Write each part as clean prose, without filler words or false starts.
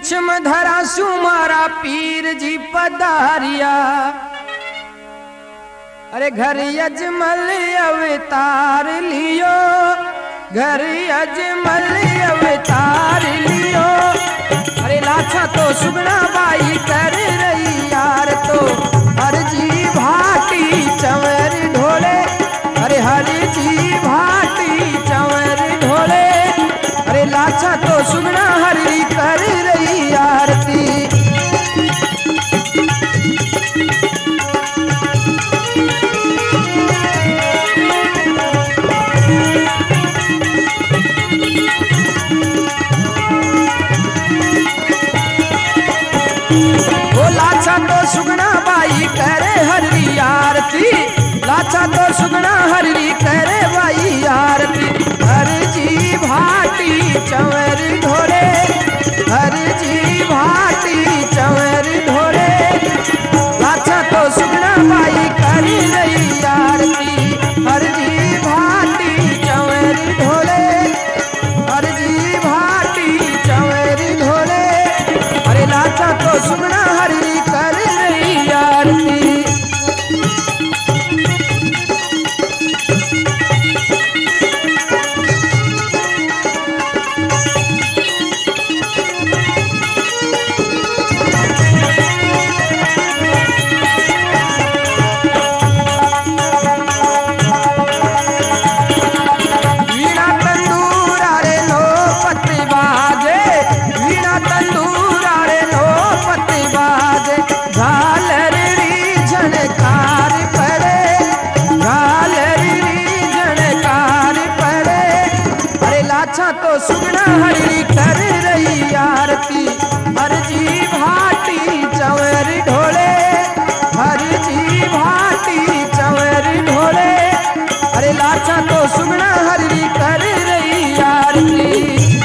बिच में धरा सुमारा पीर जी पधारिया। अरे घर अजमल अवतार लियो, घर अजमल अवतार लियो। अरे लाछा तो सुगना बाई कर रही यार, तो हर जी भाटी चंवर ढोले। अरे हर जी भाटी चंवर ढोले। अरे लाछा तो सुगना हरी कर रही आरती। वो लाछा तो सुगना बाई करे हरी आरती। लाछा तो सुगना हरी करे बाई आरती। हर जी भाटी चंवर ढोले, हर जी भाटी चंवर ढोले। लाछा तो सुगना बाई कर रही आरती। हर जी भाटी चंवर ढोले, हर जी भाटी चंवर ढोले। अरे लाछा तो सुगना हरी कर रही आरती। लाछा तो सुगना हरी कर रही आरती। हर जी भाटी चंवर ढोले, हर जी भाटी चंवर ढोले। अरे लाछा तो सुगना हरी कर रही आरती।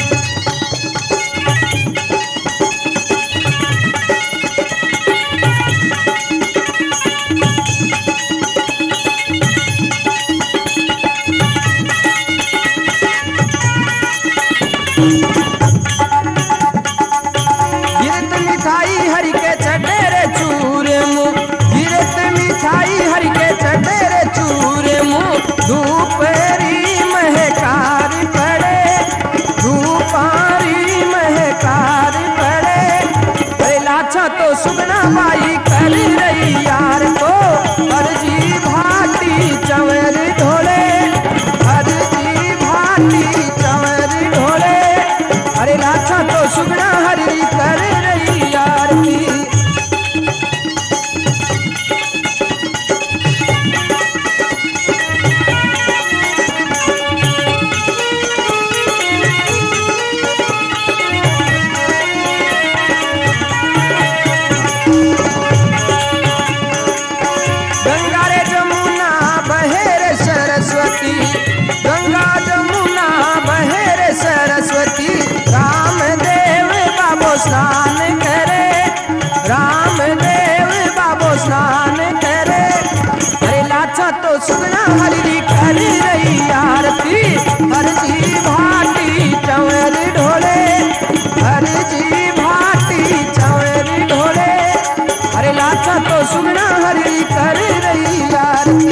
गिरत मिठाई हरि के चटेरे चूरे मुँह, गिरत मिठाई हरि के चटेरे चूरे मुँह। धूपेरी महकार पड़े, धूपारी महकार पड़े। अरे लाछा तो सुगना बाई कर रही यार, तो हर जी भाटी चंवर ढोले, हर जी भाटी चंवर ढोले। अरे लाछा तो सुगना हरी कर रही आरती। गंगा रे जमुना बहे रे सरस्वती, गंगा जमुना बहे रे सरस्वती। रामदेव बाबो स्नान करे, रामदेव बाबो स्नान करे। अरे लाछा तो सुगना हरी कर रही आरती। हर जी भाटी चंवर ढोले, हर जी भाटी चंवर ढोले। अरे लाछा तो सुगना हरी कर रही आरती।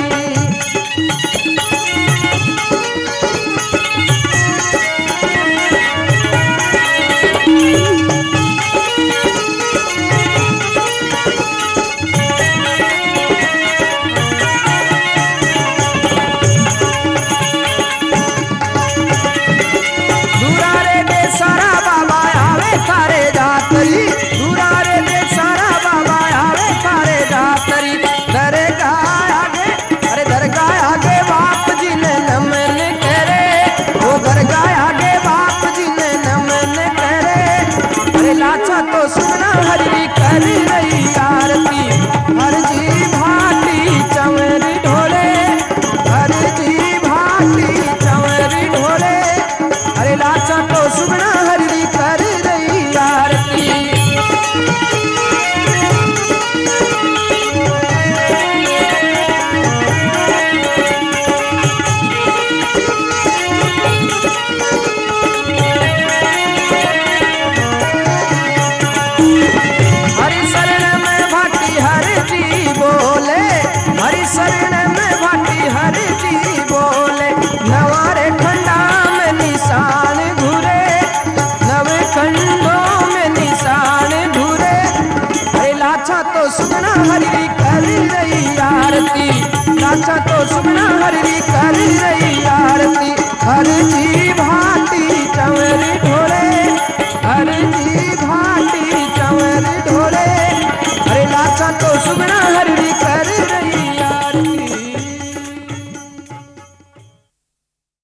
हरी कर रही आरती, नाचा तो सुगना हरी कर रही आरती। हर जी